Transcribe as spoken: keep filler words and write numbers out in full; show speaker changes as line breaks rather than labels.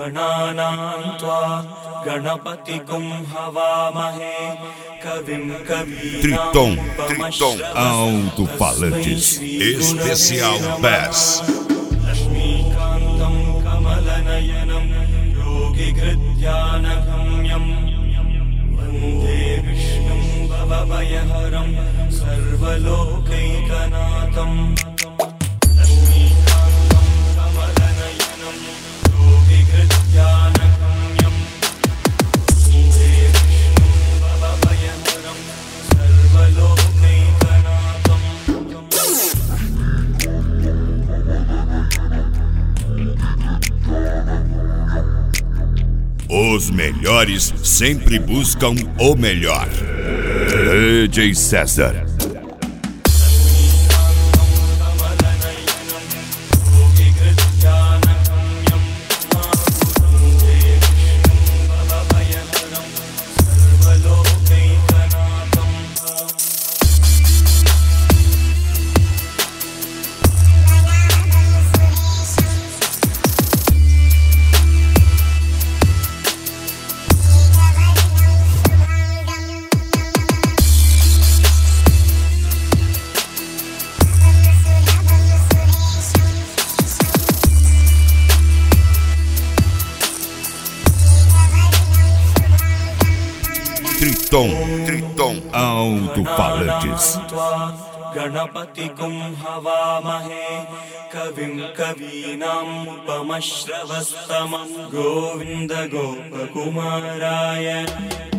गणानां त्वा गणपतिगुं हवामहे कविं
Triton,
कवीनामुपमश्रवस्तमं
Triton Alto-Falantes Especial Bass.
लक्ष्मीकान्तं कमलनयनं योगिहृद्यानगम्यं वन्दे विष्णुं भवभयहरं सर्वलोकैकनाथम् लक्ष्मीकान्तं कमलनयनं योगिहृद्यानगम्यं वन्दे विष्णुं भवभयहरं सर्वलोकैकनाथम्
Os melhores sempre buscam o melhor. D J César. Triton, Triton Alto-Falantes.
गणपतिगुं हवामहे कविं कवीनामुपमश्रवस्तमं गोविन्द गोपकुमाराय